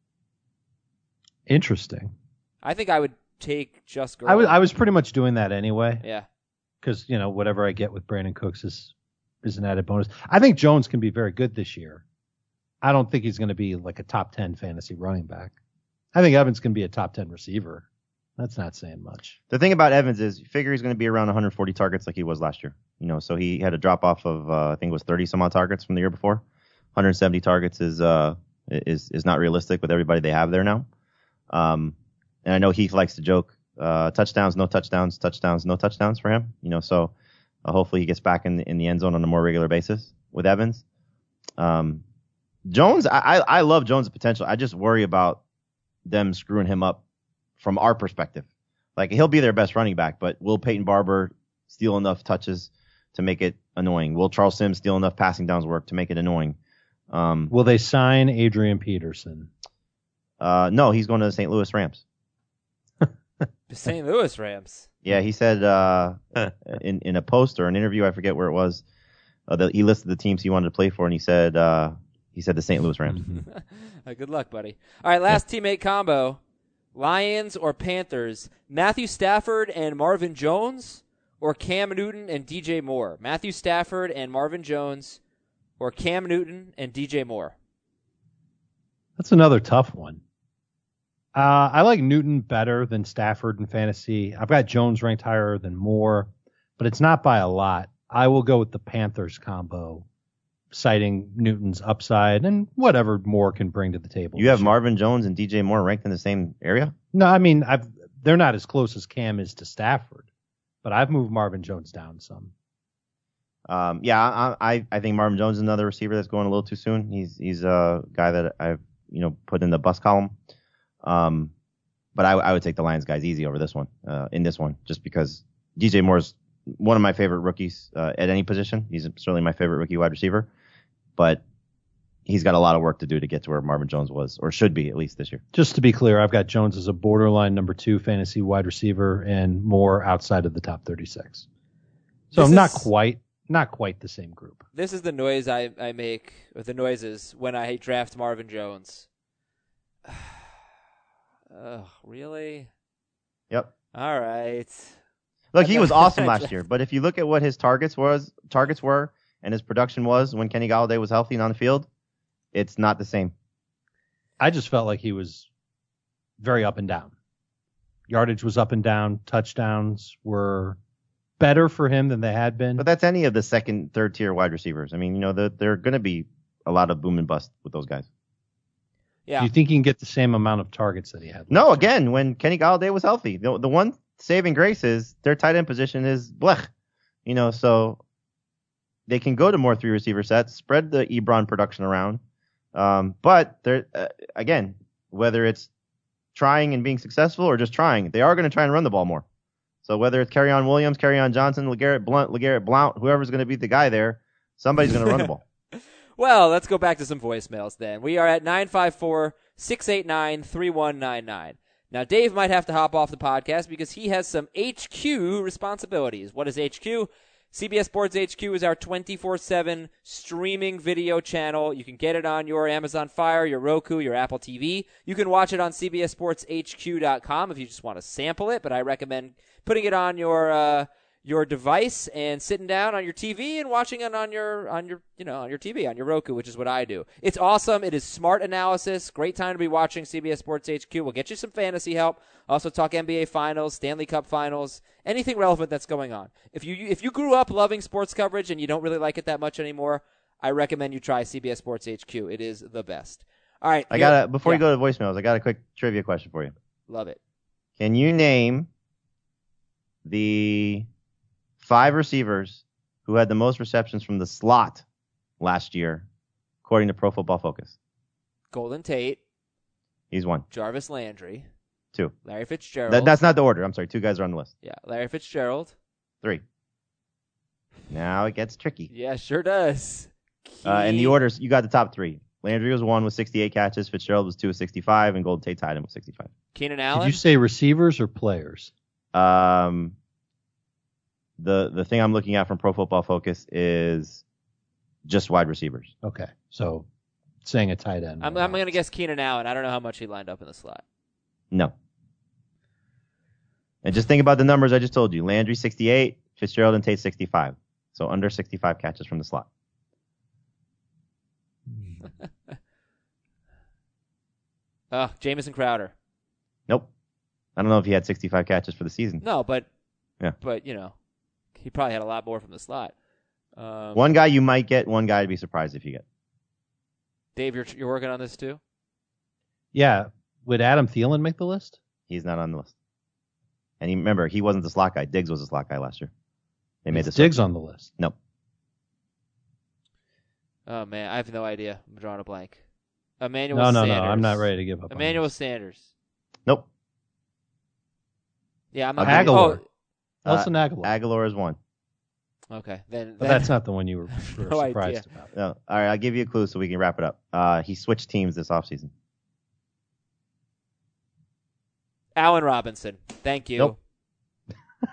Interesting. I think I would take just Gurley. I was pretty much doing that anyway. Yeah. Because, whatever I get with Brandon Cooks is an added bonus. I think Jones can be very good this year. I don't think he's going to be like a top 10 fantasy running back. I think Evans can be a top 10 receiver. That's not saying much. The thing about Evans is you figure he's going to be around 140 targets like he was last year. So he had a drop off of, I think it was 30 some odd targets from the year before. 170 targets is not realistic with everybody they have there now. And I know Heath likes to joke, touchdowns, no touchdowns, touchdowns, no touchdowns for him. So hopefully he gets back in the end zone on a more regular basis with Evans. Jones, I love Jones' potential. I just worry about them screwing him up from our perspective. Like, he'll be their best running back, but will Peyton Barber steal enough touches to make it annoying? Will Charles Sims steal enough passing downs work to make it annoying? Will they sign Adrian Peterson? No, he's going to the St. Louis Rams. The St. Louis Rams? Yeah, he said in a post or an interview, I forget where it was, that he listed the teams he wanted to play for, and he said He said the St. Louis Rams. Good luck, buddy. All right, last teammate combo. Lions or Panthers? Matthew Stafford and Marvin Jones or Cam Newton and DJ Moore? Matthew Stafford and Marvin Jones or Cam Newton and DJ Moore? That's another tough one. I like Newton better than Stafford in fantasy. I've got Jones ranked higher than Moore, but it's not by a lot. I will go with the Panthers combo, citing Newton's upside and whatever Moore can bring to the table. You have Marvin Jones and DJ Moore ranked in the same area? No, I mean, they're not as close as Cam is to Stafford, but I've moved Marvin Jones down some. I think Marvin Jones is another receiver that's going a little too soon. He's a guy that I've put in the bust column. But I would take the Lions guys easy over this one, in this one, just because DJ Moore's one of my favorite rookies at any position. He's certainly my favorite rookie wide receiver, but he's got a lot of work to do to get to where Marvin Jones was, or should be at least this year. Just to be clear, I've got Jones as a borderline number 2 fantasy wide receiver and Moore outside of the top 36. So I'm not quite the same group. This is the noise I make, or the noises when I draft Marvin Jones. Really? Yep. All right. Look, he was awesome last year, but if you look at what his targets were and his production was when Kenny Golladay was healthy and on the field, it's not the same. I just felt like he was very up and down. Yardage was up and down. Touchdowns were better for him than they had been. But that's any of the second, third tier wide receivers. I mean, they're going to be a lot of boom and bust with those guys. Yeah. Do you think he can get the same amount of targets that he had? No, again, when Kenny Golladay was healthy, the one saving grace is their tight end position is blech. So they can go to more 3 receiver sets, spread the Ebron production around. But they're again, whether it's trying and being successful or just trying, they are going to try and run the ball more. So whether it's Kerryon Williams, Kerryon Johnson, LeGarrette Blount, whoever's going to be the guy there, somebody's going to run the ball. Well, let's go back to some voicemails then. We are at 954-689-3199. Now, Dave might have to hop off the podcast because he has some HQ responsibilities. What is HQ? CBS Sports HQ is our 24/7 streaming video channel. You can get it on your Amazon Fire, your Roku, your Apple TV. You can watch it on CBSSportsHQ.com if you just want to sample it, but I recommend putting it on your device and sitting down on your TV and watching it on your TV, on your Roku, which is what I do. It's awesome. It is smart analysis. Great time to be watching CBS Sports HQ. We'll get you some fantasy help. Also talk NBA Finals, Stanley Cup Finals, anything relevant that's going on. If you grew up loving sports coverage and you don't really like it that much anymore, I recommend you try CBS Sports HQ. It is the best. All right. Before you go to voicemails, I got a quick trivia question for you. Love it. Can you name the 5 receivers who had the most receptions from the slot last year, according to Pro Football Focus? Golden Tate. He's 1. Jarvis Landry. 2. Larry Fitzgerald. That's not the order. I'm sorry. 2 guys are on the list. Yeah, Larry Fitzgerald. 3. Now it gets tricky. Yeah, sure does. And the orders, you got the top 3. Landry was 1 with 68 catches. Fitzgerald was 2 with 65, and Golden Tate tied him with 65. Keenan Allen. Did you say receivers or players? The thing I'm looking at from Pro Football Focus is just wide receivers. Okay, so saying a tight end. I'm going to guess Keenan Allen. I don't know how much he lined up in the slot. No. And just think about the numbers I just told you. Landry 68, Fitzgerald and Tate 65. So under 65 catches from the slot. Jamison Crowder. Nope. I don't know if he had 65 catches for the season. No, but yeah. But he probably had a lot more from the slot. One guy you might get, one guy to be surprised if you get. Dave, you're working on this too? Yeah. Would Adam Thielen make the list? He's not on the list. And remember, he wasn't the slot guy. Diggs was the slot guy last year. They made this Diggs on the list. Nope. Oh man, I have no idea. I'm drawing a blank. Emmanuel No, Sanders. I'm not ready to give up. Emmanuel Sanders. Nope. Yeah, I'm not. Aguilar. Nelson Aguilar. Aguilar is 1. Okay, then But that's not the one you were No surprised idea. about. No. All right, I'll give you a clue so we can wrap it up. He switched teams this offseason. Allen Robinson. Thank you. Nope.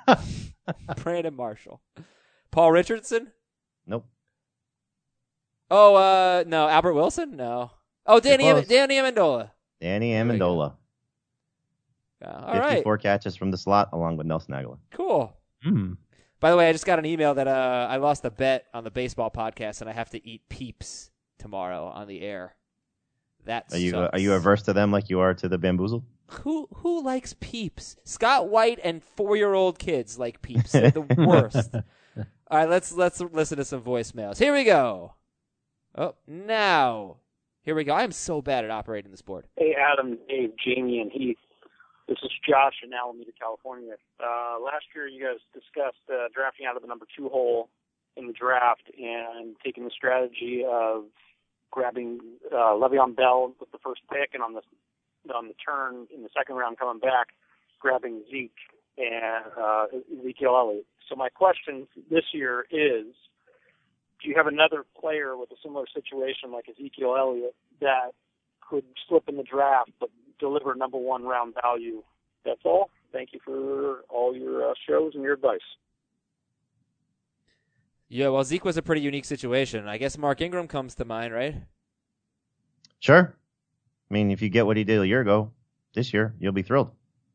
Brandon Marshall. Paul Richardson. Nope. Oh, no, Albert Wilson? No. Oh, Danny Amendola. Danny There we go. Amendola. All right. 54 catches from the slot along with Nelson Aguilar. Cool. Hmm. By the way, I just got an email that I lost a bet on the baseball podcast, and I have to eat Peeps tomorrow on the air. That Are you sucks. averse to them like you are to the Bamboozle? Who likes Peeps? Scott White and 4-year-old kids like Peeps. They're the worst. All right, let's listen to some voicemails. Here we go. Oh, now. Here we go. I am so bad at operating this board. Hey, Adam, Dave, Jamie, and Heath. This is Josh in Alameda, California. Last year, you guys discussed drafting out of the number 2 hole in the draft and taking the strategy of grabbing Le'Veon Bell with the first pick, and on the turn in the second round coming back, grabbing Zeke and Ezekiel Elliott. So my question this year is, do you have another player with a similar situation like Ezekiel Elliott that could slip in the draft but deliver number 1 round value? That's all. Thank you for all your shows and your advice. Yeah, well, Zeke was a pretty unique situation. I guess Mark Ingram comes to mind, right? Sure. I mean, if you get what he did a year ago, this year, you'll be thrilled.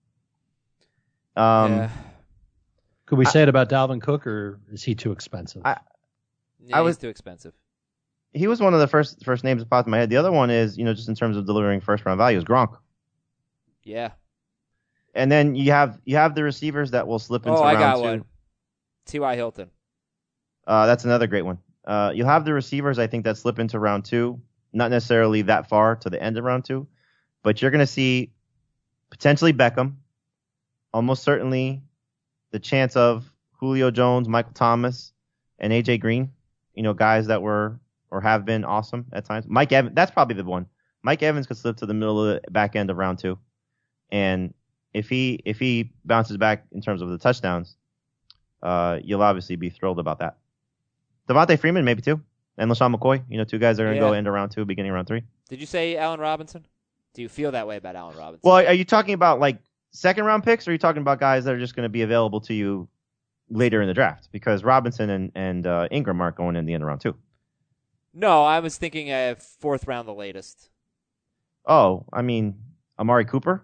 Yeah. Could we say it about Dalvin Cook, or is he too expensive? He's too expensive. He was one of the first names that popped in my head. The other one is, just in terms of delivering first round value, is Gronk. Yeah. And then you have the receivers that will slip into round 2. I got one. T.Y. Hilton. That's another great one. You'll have the receivers, I think, that slip into round 2, not necessarily that far to the end of round 2, but you're going to see potentially Beckham, almost certainly the chance of Julio Jones, Michael Thomas, and A.J. Green, guys that were or have been awesome at times. Mike Evans, that's probably the one. Mike Evans could slip to the middle of the back end of round 2. And if he bounces back in terms of the touchdowns, you'll obviously be thrilled about that. Devontae Freeman, maybe too. And LaShawn McCoy, 2 guys that are going to go into round 2, beginning of round 3. Did you say Allen Robinson? Do you feel that way about Allen Robinson? Well, are you talking about like second round picks, or are you talking about guys that are just going to be available to you later in the draft? Because Robinson and Ingram aren't going in the end of round 2. No, I was thinking 4th round the latest. Oh, I mean, Amari Cooper?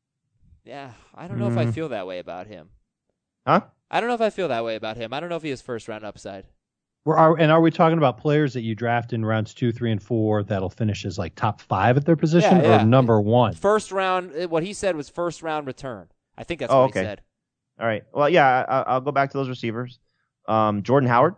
Yeah, I don't know if I feel that way about him. Huh? I don't know if I feel that way about him. I don't know if he has first round upside. Are we talking about players that you draft in rounds 2, 3, and 4 that'll finish as like top 5 at their position, or number 1? First round. What he said was first round return. I think that's what he said. All right. Well, yeah, I'll go back to those receivers. Jordan Howard.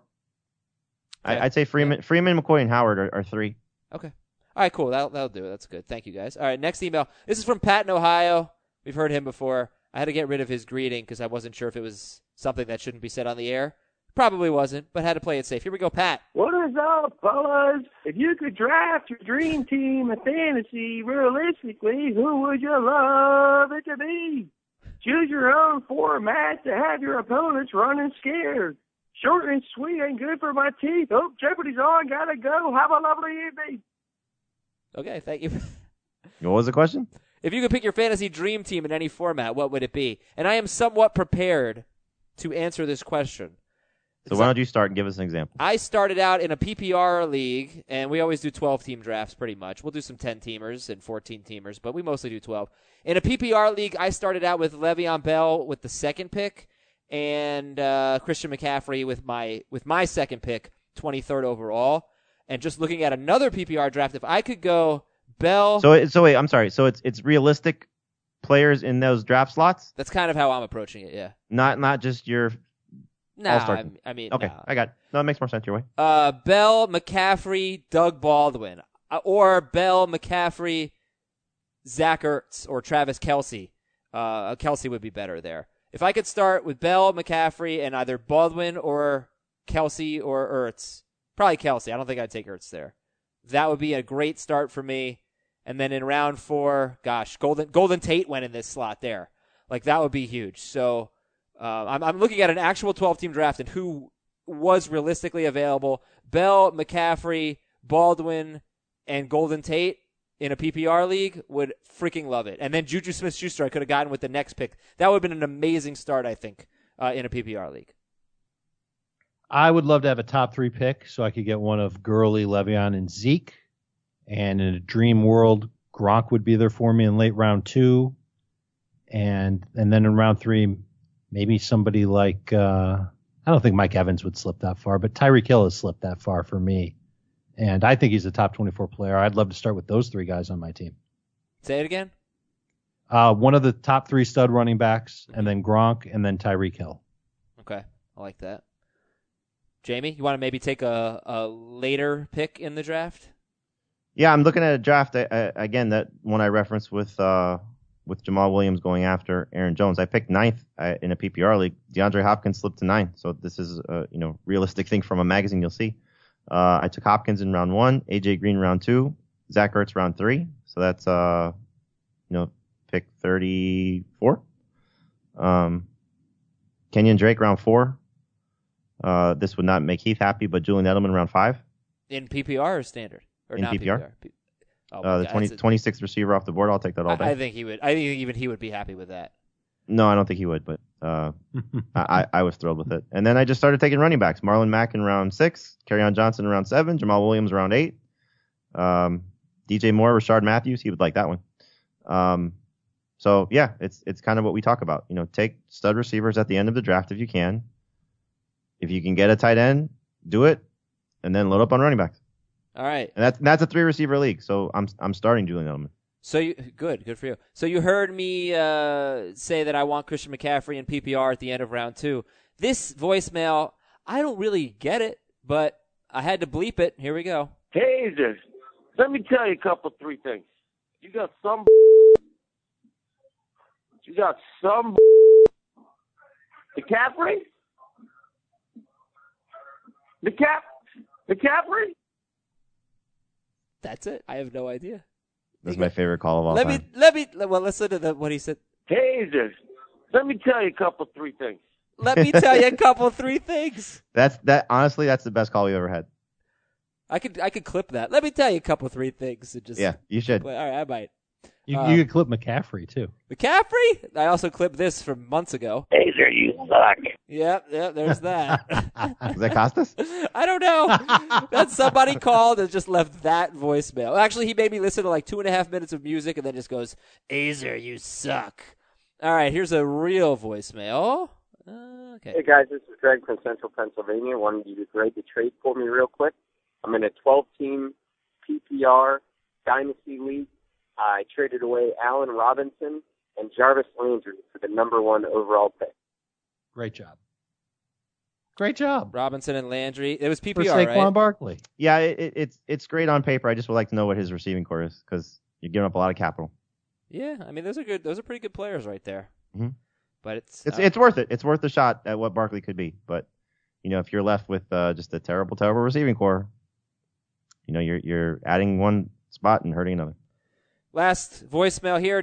Okay. I'd say Freeman, McCoy, and Howard are 3. Okay. All right, cool. That'll do it. That's good. Thank you, guys. All right, next email. This is from Pat in Ohio. We've heard him before. I had to get rid of his greeting because I wasn't sure if it was something that shouldn't be said on the air. Probably wasn't, but had to play it safe. Here we go, Pat. What is up, fellas? If you could draft your dream team in fantasy, realistically, who would you love it to be? Choose your own format to have your opponents running scared. Short and sweet ain't good for my teeth. Oh, Jeopardy's on. Gotta go. Have a lovely evening. Okay, thank you. What was the question? If you could pick your fantasy dream team in any format, what would it be? And I am somewhat prepared to answer this question. So why don't you start and give us an example? I started out in a PPR league, and we always do 12-team drafts pretty much. We'll do some 10-teamers and 14-teamers, but we mostly do 12. In a PPR league, I started out with Le'Veon Bell with the second pick and Christian McCaffrey with my second pick, 23rd overall. And just looking at another PPR draft, if I could go Bell. So wait, I'm sorry. So it's realistic players in those draft slots? That's kind of how I'm approaching it, yeah. Not just your all-star. I mean, okay, nah. I got it. No, it makes more sense your way. Bell, McCaffrey, Doug Baldwin, or Bell, McCaffrey, Zach Ertz, or Travis Kelce. Kelce would be better there. If I could start with Bell, McCaffrey, and either Baldwin or Kelce or Ertz, probably Kelce. I don't think I'd take Ertz there. That would be a great start for me. And then in round 4, gosh, Golden Tate went in this slot there. Like, that would be huge. So I'm looking at an actual 12-team draft and who was realistically available. Bell, McCaffrey, Baldwin, and Golden Tate in a PPR league would freaking love it. And then Juju Smith-Schuster I could have gotten with the next pick. That would have been an amazing start, I think, in a PPR league. I would love to have a top 3 pick so I could get one of Gurley, Le'Veon, and Zeke. And in a dream world, Gronk would be there for me in late round 2. And then in round 3, maybe somebody like, I don't think Mike Evans would slip that far, but Tyreek Hill has slipped that far for me. And I think he's a top 24 player. I'd love to start with those 3 guys on my team. Say it again. One of the top 3 stud running backs, and then Gronk, and then Tyreek Hill. Okay, I like that. Jamie, you want to maybe take a later pick in the draft? Yeah, I'm looking at a draft again. That one I referenced with Jamal Williams going after Aaron Jones. I picked 9th in a PPR league. DeAndre Hopkins slipped to 9, so this is a realistic thing from a magazine. You'll see. I took Hopkins in round 1, AJ Green round 2, Zach Ertz round 3. So that's pick 34. Kenyon Drake round 4. This would not make Heath happy, but Julian Edelman round 5. In PPR or standard? Or in not PPR. Oh, The 26th receiver off the board. I'll take that all day. I think he would. I think even he would be happy with that. No, I don't think he would, but I was thrilled with it. And then I just started taking running backs. Marlon Mack in round 6, Kerryon Johnson in round 7, Jamal Williams round 8, DJ Moore, Rashard Matthews. He would like that one. So yeah, it's kind of what we talk about. Take stud receivers at the end of the draft if you can. If you can get a tight end, do it, and then load up on running backs. All right. And that's a 3 receiver league. So I'm starting Julian Edelman. So good for you. So you heard me say that I want Christian McCaffrey in PPR at the end of round 2. This voicemail, I don't really get it, but I had to bleep it. Here we go. Hey, let me tell you a couple, 3 things. You got some McCaffrey? McCaffrey? That's it. I have no idea. That's my favorite call of all time. Well, listen to what he said. Hey, let me tell you a couple, 3 things. Let me tell you a couple, 3 things. Honestly, that's the best call we ever had. I could clip that. Let me tell you a couple, 3 things. And just yeah, you should. All right, I might. You could clip McCaffrey, too. McCaffrey? I also clipped this from months ago. Hey, you suck. Yeah, there's that. Is that Costas? I don't know. That somebody called and just left that voicemail. Actually, he made me listen to like 2.5 minutes of music and then just goes, Azer, you suck. All right, here's a real voicemail. Okay. Hey, guys, this is Greg from Central Pennsylvania. Wanted you to grade the trade for me real quick. I'm in a 12-team PPR Dynasty League. I traded away Allen Robinson and Jarvis Landry for the number 1 overall pick. Great job. Robinson and Landry. It was PPR, for Saquon right? Barkley. Yeah, it's great on paper. I just would like to know what his receiving core is because you're giving up a lot of capital. Yeah, I mean those are good. Those are pretty good players right there. Mm-hmm. But it's worth it. It's worth a shot at what Barkley could be. But if you're left with just a terrible receiving core, you're adding one spot and hurting another. Last voicemail here,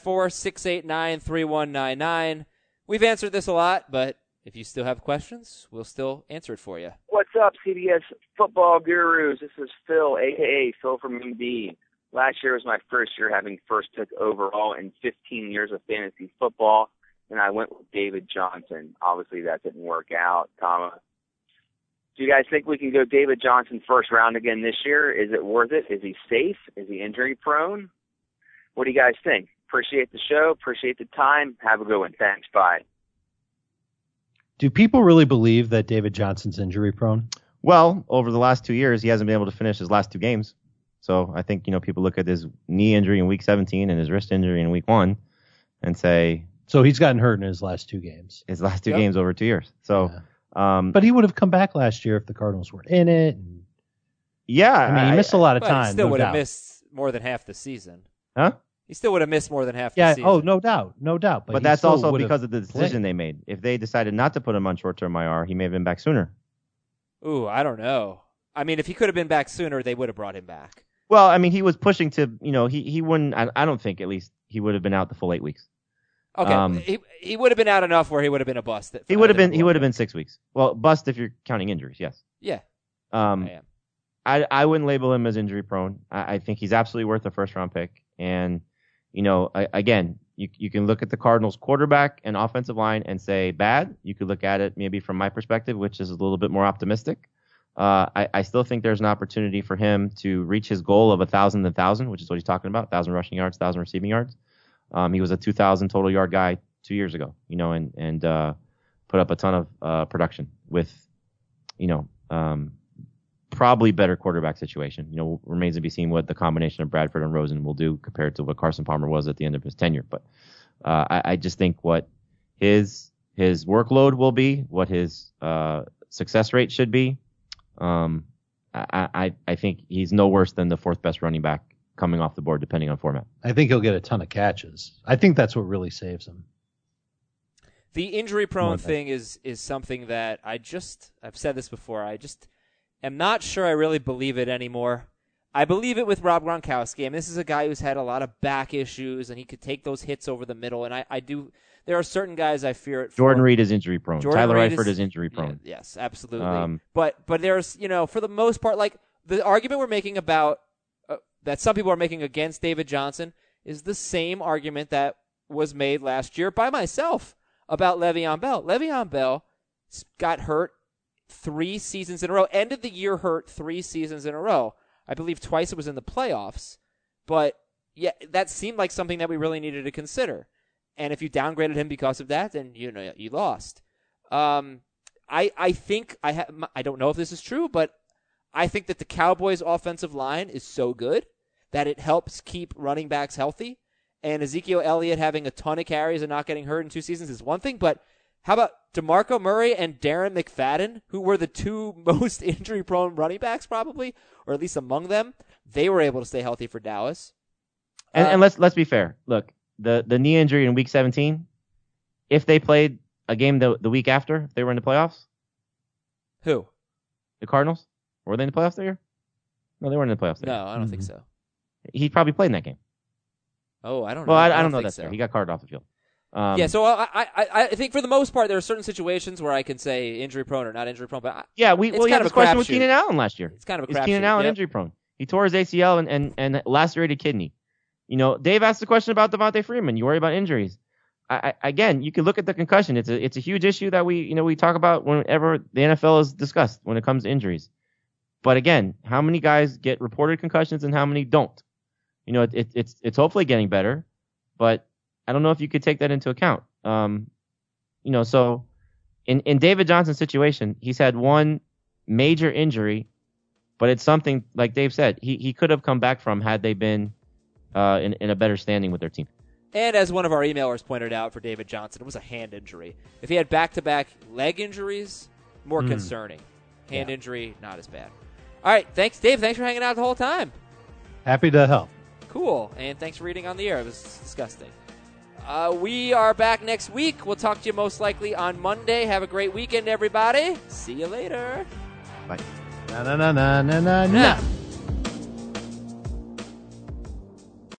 954-689-3199. We've answered this a lot, but if you still have questions, we'll still answer it for you. What's up, CBS football gurus? This is Phil, a.k.a. Phil from Indeed. Last year was my first year having first pick overall in 15 years of fantasy football, and I went with David Johnson. Obviously, that didn't work out, Do you guys think we can go David Johnson first round again this year? Is it worth it? Is he safe? Is he injury prone? What do you guys think? Appreciate the show. Appreciate the time. Have a good one. Thanks. Bye. Do people really believe that David Johnson's injury prone? Well, over the last 2 years, he hasn't been able to finish his last 2 games. So I think, people look at his knee injury in week 17 and his wrist injury in week 1 and say. So he's gotten hurt in his last 2 games. His last 2 games over 2 years. So. Yeah. But he would have come back last year if the Cardinals weren't in it. Yeah. I mean, he missed a lot of time. He still would have missed more than half the season. Huh? He still would have missed more than half the season. Oh, no doubt. But that's also because of the decision they made. If they decided not to put him on short-term IR, he may have been back sooner. Ooh, I don't know. I mean, if he could have been back sooner, they would have brought him back. Well, I mean, he was pushing to, he wouldn't, I don't think at least he would have been out the full 8 weeks. Okay, he would have been out enough where he would have been a bust. He would have been 6 weeks. Well, bust if you're counting injuries, yes. Yeah. I am. I wouldn't label him as injury prone. I think he's absolutely worth a first round pick. And, again, You can look at the Cardinals quarterback and offensive line and say bad. You could look at it maybe from my perspective, which is a little bit more optimistic. I still think there's an opportunity for him to reach his goal of 1,000, which is what he's talking about, 1,000 rushing yards, 1,000 receiving yards. He was a 2,000 total yard guy 2 years ago, and put up a ton of production with, probably better quarterback situation. Remains to be seen what the combination of Bradford and Rosen will do compared to what Carson Palmer was at the end of his tenure. But I just think what his workload will be, what his success rate should be. I think he's no worse than the fourth best running back coming off the board, depending on format. I think he'll get a ton of catches. I think that's what really saves him. The injury-prone thing is something that I've said this before, I just am not sure I really believe it anymore. I believe it with Rob Gronkowski. I mean, this is a guy who's had a lot of back issues, and he could take those hits over the middle, and I do. There are certain guys I fear it for. Jordan Reed is injury-prone. Tyler Eifert is injury-prone. Yeah, yes, absolutely. But there's, for the most part, like the argument we're making about that some people are making against David Johnson is the same argument that was made last year by myself about Le'Veon Bell. Le'Veon Bell got hurt 3 seasons in a row, ended the year hurt 3 seasons in a row. I believe twice it was in the playoffs. But, yeah, that seemed like something that we really needed to consider. And if you downgraded him because of that, then, you lost. I think, I don't know if this is true, but I think that the Cowboys' offensive line is so good that it helps keep running backs healthy. And Ezekiel Elliott having a ton of carries and not getting hurt in 2 seasons is one thing, but how about DeMarco Murray and Darren McFadden, who were the 2 most injury-prone running backs probably, or at least among them? They were able to stay healthy for Dallas. And let's be fair. Look, the knee injury in Week 17, if they played a game the week after, if they were in the playoffs? Who? The Cardinals? Were they in the playoffs that year? No, they weren't in the playoffs that year. No, I don't think so. He probably played in that game. Oh, I don't know. Well, I don't know that fair. He got carted off the field. So I think for the most part there are certain situations where I can say injury prone or not injury prone. But we had this question with Keenan Allen last year. It's kind of a crapshoot. Is Keenan Allen injury prone? He tore his ACL and lacerated kidney. Dave asked the question about Devontae Freeman. You worry about injuries. Again, you can look at the concussion. It's a huge issue that we talk about whenever the NFL is discussed when it comes to injuries. But again, how many guys get reported concussions and how many don't? It's hopefully getting better, but I don't know if you could take that into account. So in David Johnson's situation, he's had one major injury, but it's something like Dave said, he could have come back from had they been in a better standing with their team. And as one of our emailers pointed out for David Johnson, it was a hand injury. If he had back-to-back leg injuries, more concerning. Hand injury, not as bad. All right, thanks, Dave. Thanks for hanging out the whole time. Happy to help. Cool, and thanks for reading on the air. It was disgusting. We are back next week. We'll talk to you most likely on Monday. Have a great weekend, everybody. See you later. Bye. Na na na na na na.